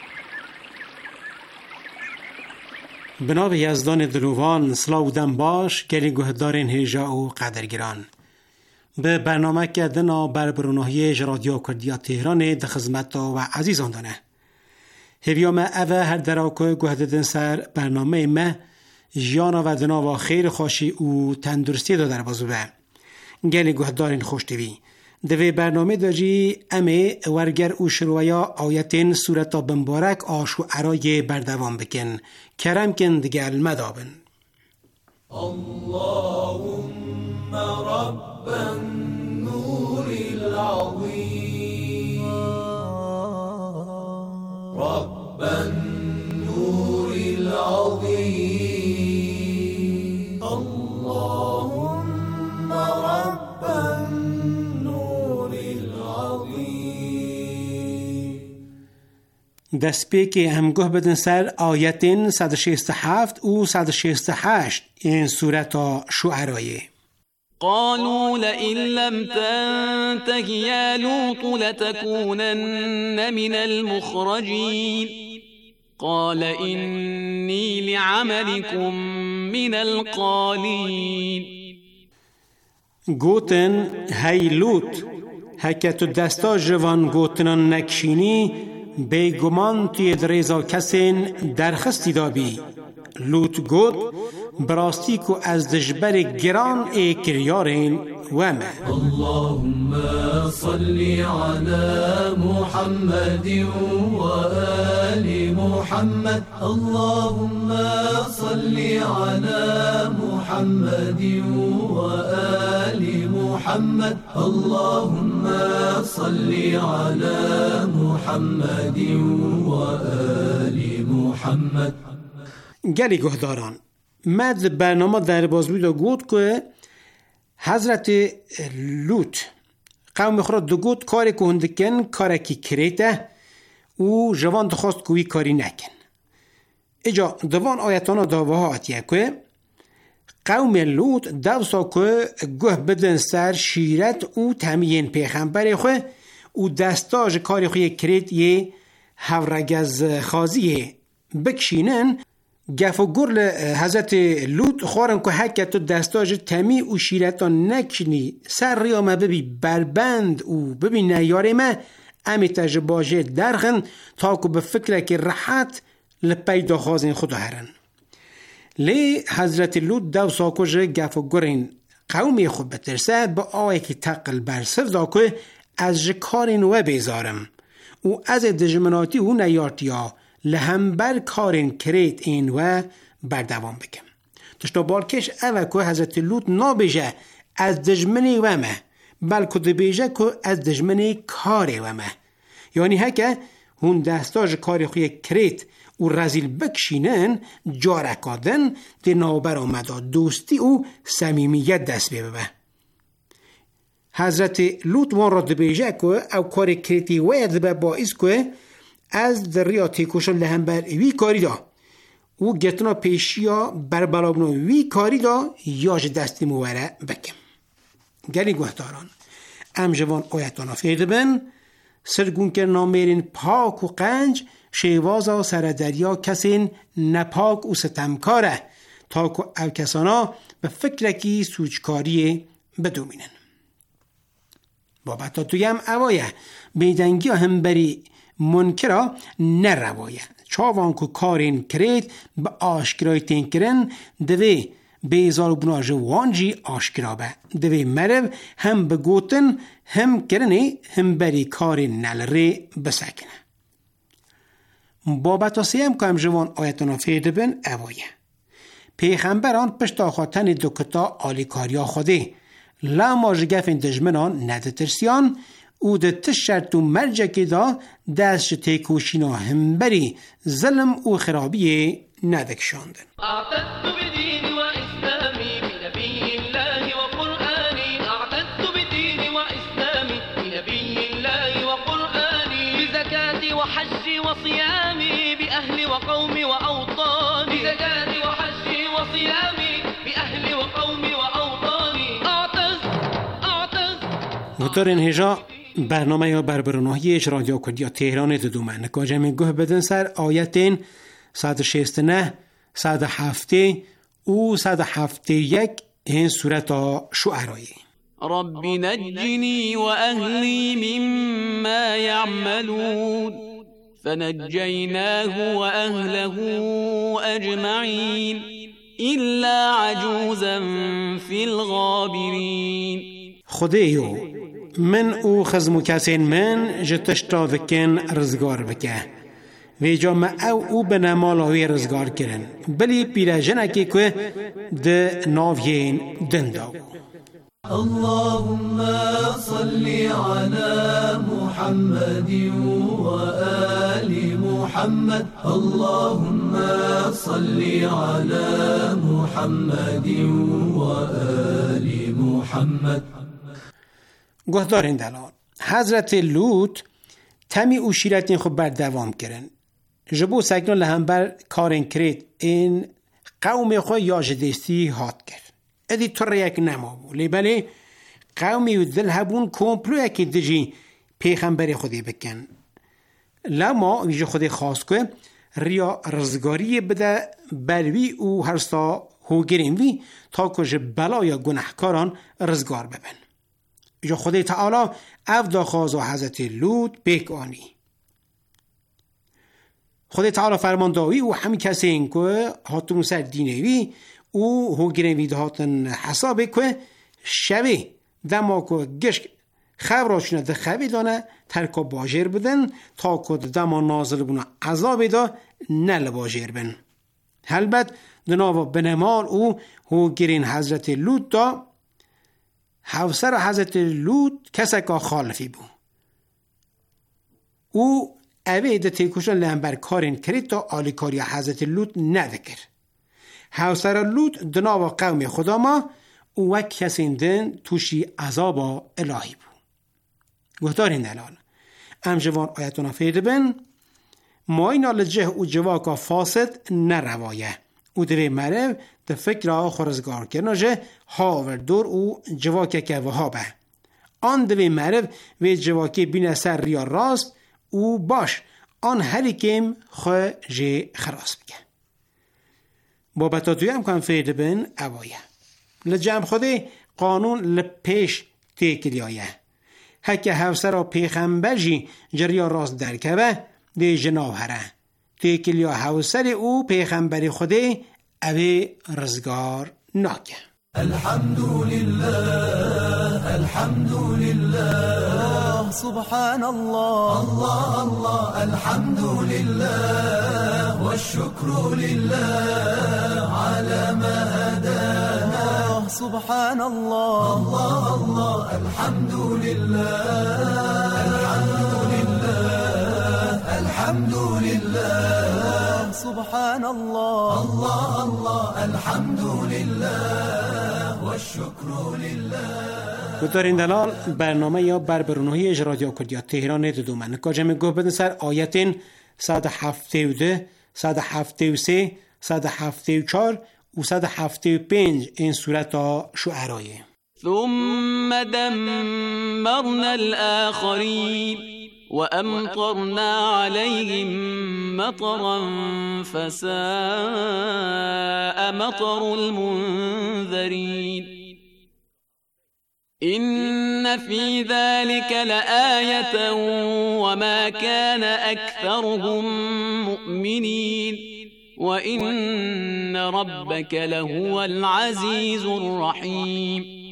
بناب یزدان دلوان سلاودن باش گلی گهدارین هیجا و قدرگران به برنامه کردنا بر بروناهی رادیو کردیا تهران ده خدمت و عزیزان دانه هیویا ما اوه هر دراکو گهددن سر برنامه ما جانا و دنا و خیر خوشی و تندرستی دا در بازو به گلی گهدارین خوش دوی دوی برنامه داجی امه ورگر او شروعیا آیتین صورتا بمبارک آشو عرای بردوان بکن کرم کن دیگه المدابن اللهم رب النور العظیم رب النور العظیم اللهم رب النور العظیم دست پی که همگاه بدن سر آیتین صد و شیست و هفت و صد و شیست و هشت این صورت شعرایه قالوا لئن لم تنته يا لوط لتكونن من المخرجين قال إني لعملكم من القالين گوتن هی لوط هکتو دستا جوان گوتنان نکشینی بیگمان توی دریزا کسین درخستی دابی لوط گوت براستی کو از دجبر گران ای کریارین ومه اللهم صل على محمد وآل محمد اللهم صل على محمد وآل محمد اللهم صل على محمد وآل محمد گلی گهداران مد برنامه در بازبود گوت که حضرت لوط قوم خورد دو گوت کاری که هندکن کارکی کریته و جوان دخواست کوی کاری نکن اجا دوان آیتانا داوها آتیه که قوم لوط دوسا که گه بدن سر شیرت و تمین پیغمبر خواه و دستاج کاری خوی کرید یه هورگز خازیه بکشینن گف و گرل حضرت لوط خورن که حکت دستاج تمی و شیرتان نکنی سر ریامه ببی بربند و ببی نیاره ما امی تجرباجه درخن تا که به فکر که راحت لپیدا خازن خدا هرن لی حضرت لوط دو ساکو جه گف و گرین قومی خود بترسه با آوه که تقل برسف دا که از جکارین و بیزارم و از دجمناتی و نیارتیا لهمبر کارین کرید این و بردوام بکم. تشتا بالکش اوه که حضرت لوط نابیجه از دجمنی ومه بلکه دبیجه که از دجمنی کاری ومه. یعنی هکه هون دستاج کاری خوی کرید و رزیل بکشینن جارکادن دی نوبر آمده دوستی و صمیمیت دست ببه. حضرت لوط وان را دبیجه که او کار کریتی وید به باعث که از دریا تیکوشن لهم بر وی کاری دا و گتنا پیشیا بر بلابنو وی کاری دا یاج دستی موره بکم. گلی گوهداران ام جوان آیتانا فیده بن سرگون که نامیرین پاک و قنج شیوازا سر دریا کسین نپاک و ستمکاره تا که او کسانا به فکرکی سوچکاری بدومینن. بابتا تویم اوایه بیدنگی هم بری منکرا نروایه چاوان که کارین کرید به آشکرای تین کرن دوی بیزار بناج وانجی آشکرا به دوی مرو هم بگوتن هم کرنی هم بری کارین نلری بسکنه. بابتا سیم که هم جوان آیتنا فیده بن اوایه پیغمبران پشت آخاتن دکتا آلیکاریا خوده لما جگفین دجمنان نده ترسیان او ده تشرت و مرجکی دا دست تیکوشینا هم بری ظلم و خرابی ندکشاندن. اعتدت بدین و اسلامی بنبی الله و قرآنی اعتدت بدین و اسلامی بنبی الله و قرآنی بزکاة و حج و صیامی بأهل و قوم و اوطانی بزکاة و حج و صیامی بأهل و قوم و اوطانی گوتارین هجا برنامه یا بربرانهیش رادیو کردیا تهران ددومن نکاجه می گوه بدن سر آیتین صد شست نه صد هفته و صد هفته یک این صورت شعرایی. رب نجني وأهلي مما يعملون فنجيناه وأهله أجمعين إلا عجوزا في الغابرين. خدایو من او خزمو کسین من جتشتا وکن رزگار بکه و جامع او او بنمالاوی رزگار کرن بلی پیره جنکی که ده ناوین دنداو. اللهم صل على محمد وآل محمد اللهم صل على محمد وآل محمد. گهدارین دلال حضرت لوط تمی او شیرتین خود بر دوام کرن جبو سکنان لهمبر کارن کرد این قوم خود یاجدستی هات کرد ادی طور یک نمابو لیبالی قومی و دل هبون کمپلو یکی دجی پیغمبر خودی بکن لما ویجه خودی خواست که ریا رزگاری بده بروی او هرستا هو گرین وی تا که بلا گناهکاران رزگار ببن. جو خدای تعالی افدا خوازا حضرت لوط بکانی. خدای تعالی فرمان داوی و همین کسی این که هاتون سر دینوی او هو گرین وی دهاتن حسابه که شوی دما که گشک خبراشونه ده خوی دانه ترکا باجر بدن تا که دما نازل بونه عذاب دا نل باجر بن. البته دناوا بنمال او هو گرین حضرت لوط دا حوسر حضرت لوط کسی که خالفی بو او اوه ده تیکوشن لنبر کارین کرد تا آلیکاری حضرت لوط ندکر. حوسر لوط دناوا قوم خدا ما او وک کسین دن توشی عذابا الهی بو. گهدارین دلال ام جوان آیتونا فیده بن ما اینا لجه او جواکا فاسد نروایه او دوی مرو ده فکر خورزگار کرنا جه هاور دور او جواکه که وحابه آن دوی مرو و جواکه بین سر ریا راست او باش آن هری کم خواه جه خراس بگه. بابتا توی هم کن فیده بن اوایه لجم خوده قانون لپیش تیکلی آیه هکه حوصه را پیغمبر جی جریا راست درکبه دی جناو هره تیکلیا حوصه او پیغمبر خوده اوی رزگار ناکه. الحمد لله الحمد لله سبحان الله الله الله الحمد لله والشكر لله على ما هدانا سبحان الله الله الله الحمد لله الحمد لله الحمد لله سبحان الله الله الله الحمد لله والشكر لله. گوتارین دلال برنامه یا بربرونهی اجرادیا کردیا تهران دومن کاجم گوه بدن سر آیتین صد هفته و ده صد هفته و سه صد هفته و چار و صد هفته و پنج این صورت شعرایه. ثم دمرنا الآخرين وأمطرنا عليهم مطرا فساء مطر المنذرين إن في ذلك لآية وما كان أكثرهم مؤمنين وإن ربك لهو العزيز الرحيم.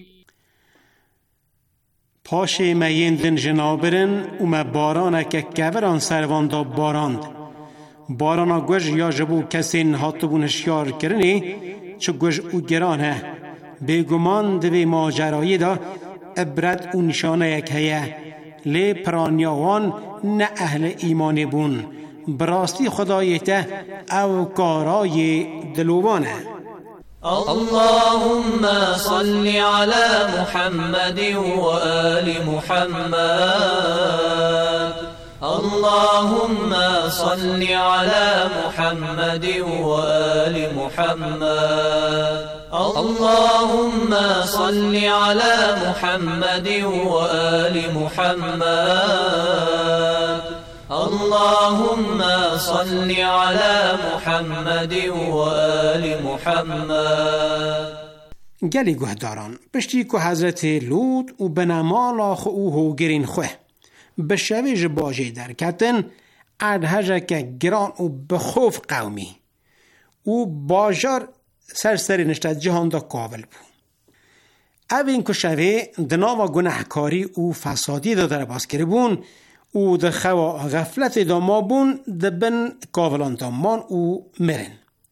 پاشه میندن جنابرن و ما بارانه که کوران سرواندا باراند بارانا گوش یا جبو کسین هاتبون هشیار کرنی چه گوش او گرانه بگمان دوی ماجرایی دا عبرت و نشانه یک هیه لی پرانیاوان نه اهل ایمان بون براستی خدایته او کارای دلوانه. اللهم صل على محمد وآل محمد اللهم صل على محمد وآل محمد اللهم صل على محمد وآل محمد اللهم صل على محمد وآل محمد. گلی گهداران پشتی که حضرت لوط و بنمالا خو او هوگرین خوه به شویج باجه در کتن ادهجه که گران و بخوف قومی او باجار سرسری نشتد جهان دا کاول بو او این که شوی دناوا گناهکاری و فسادی دا در باز کربون او د خوا غفلت دا ما بون د بن کاولان دا مان او مرن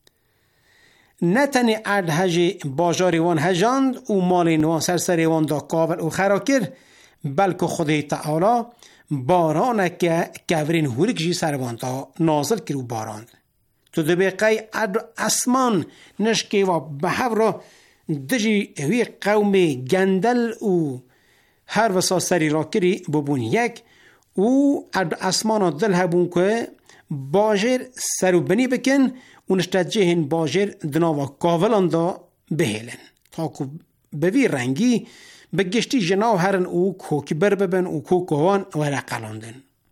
نتنی ارد هجی باجاری وان هجاند و مال نوان سرسری وان دا کاول و خراکر بلکه خدای تعالی بارانه که کورین هورک جی سروان دا نازل کرو باراند تو دبیقی ارد اسمان نشکی و بحو را دجی وی قوم گندل و هر وسا سری را کری ببون یک او ارد اسمان دل هبون که باجر سرو بنی بکن و نشتد جهن باجر دناوا کاولان دا بهیلن تا که بوی رنگی بگشتی جناو هرن او کوکی بر ببن و کوکوان و رقلاندن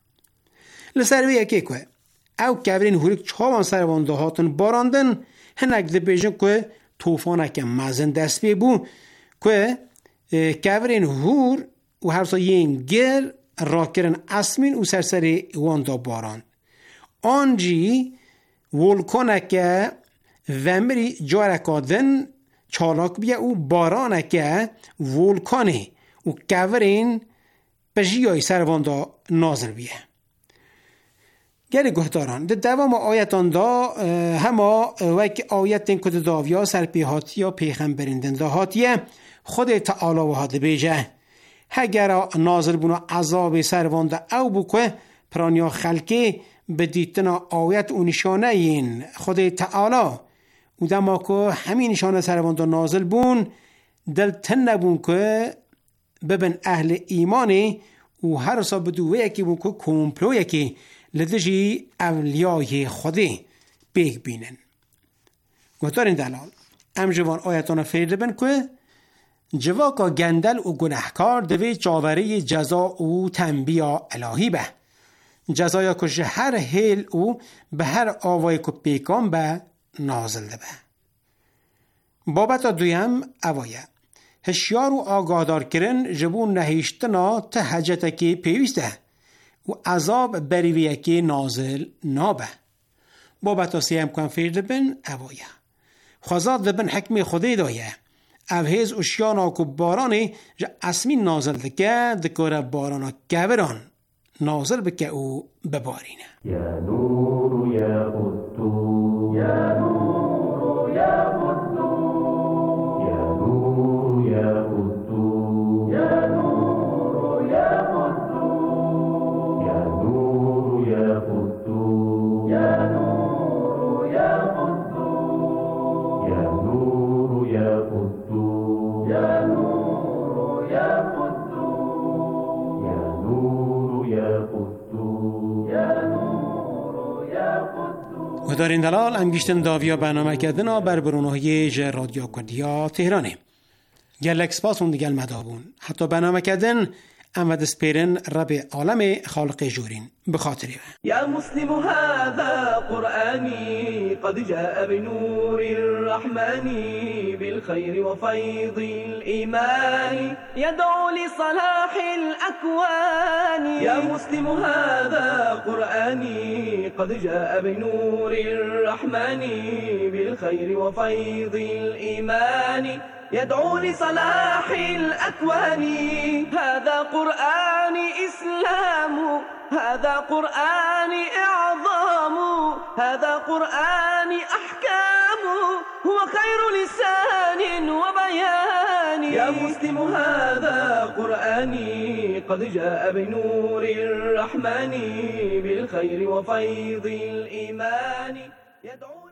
لسروی یکی که او کورین هوریک چاوان سروان دا هاتن باراندن هنک ده بیجن که توفانه که مزن دست بی بو که کورین هور و هر سا ین گر را کرن اسمین و سرسری وان دا باراند آنجی ولکانه که ومری جارکادن چالاک بیا و بارانه که ولکانه و کورین پجیای سروان دا نازل بیا گلی گهداران ده دوام آیتان دا هما وک آیتن کد داویا سرپی هاتیا پیغمبرندن دا هاتیه خود تعالی و هاده بیجه هگر نازل بونا عذاب سروان دا او بکوه پرانیا خلقه بدیتنا آیت و نشانه این خود تعالی و دما که همین نشانه سروان دا نازل بون دل تن نبون که ببن اهل ایمانی و هر سا بدو یکی بون که کمپلو یکی لدجی اولیای خودی بیگ بینن گوتارین دلال ام جوان آیتان فیرده بن که جواکا گندل و گناهکار دوی جاوری جزا و تنبیا الهی به جزایا که هر حیل او به هر آوای که پیکان به نازل ده به بابتا دویم اوایه هشیار و آگادار کرن جبون نهیشتنا ته حجتکی پیوسته و عذاب بریویکی نازل نابه بابتا سیم کن فیرده بن اوایه خوزاد دبن حکم خودی دایه او هیز اشیانا که بارانی جا اسمی نازل دکه دکاره بارانا گبران نازل بکه او ببارینه. یا نور یا قدو یا نور یا قدو یا نور یا قدو یا نور یا قدو یا نور یا قدو یا نور یا قدو یا نور یا قدو یا نور یا قدو یا نور یا قدو یا نور یا قدو. و در این دلال هم گیشتن داویا برنامه کردن بر برونهی جه رادیو کردیا تهرانه. گلک سپاس اون دیگل مدابون. حتی برنامه کردن ام دسپیرن رب عالم خالق جورین بخاطره. يا مسلم هذا قرآني قد جاء بنور الرحمن بالخير وفيض الإيمان يدعو لصلاح الأكوان. يا مسلم هذا قرآني قد جاء بنور الرحمن بالخير وفيض الإيمان يدعو لصلاح الأكوان. هذا قرآن إسلام هذا قرآن إعظام هذا قرآن أحكام هو خير لسان وبيان. يا مسلم هذا قرآني قد جاء بنور الرحمن بالخير وفيض الإيمان يدعو.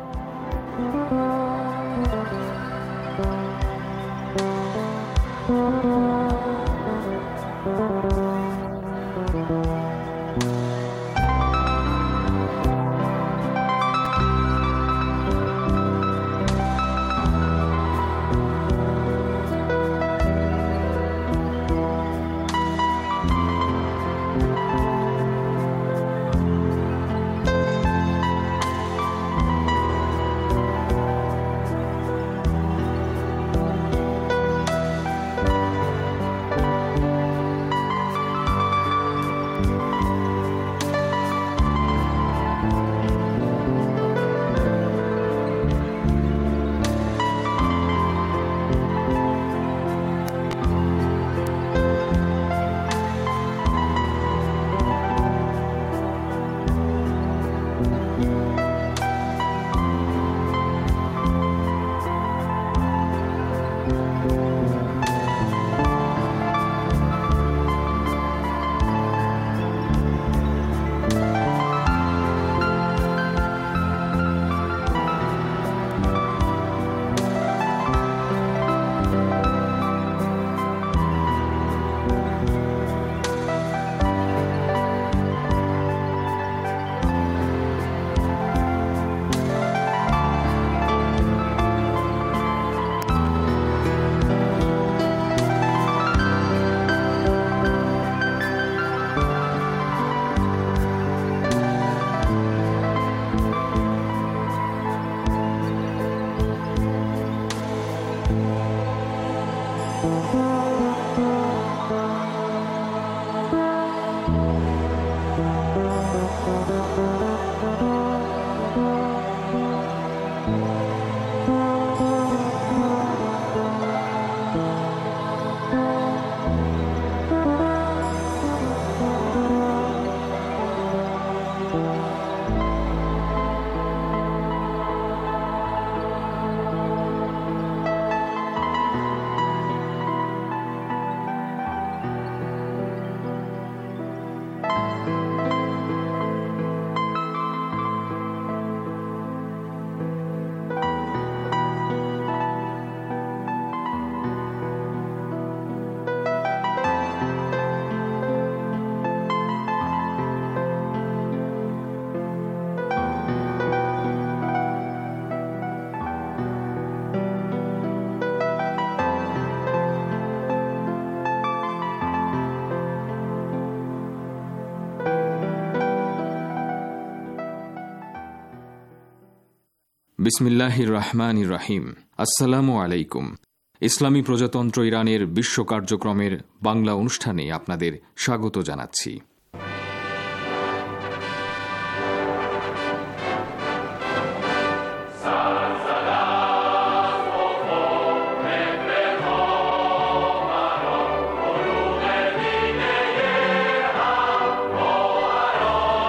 বিসমিল্লাহির রহমানির রহিম। আসসালামু আলাইকুম। ইসলামী প্রজাতন্ত্র ইরানের বিশ্ব কার্যক্রমের বাংলা অনুষ্ঠানে আপনাদের স্বাগত জানাচ্ছি।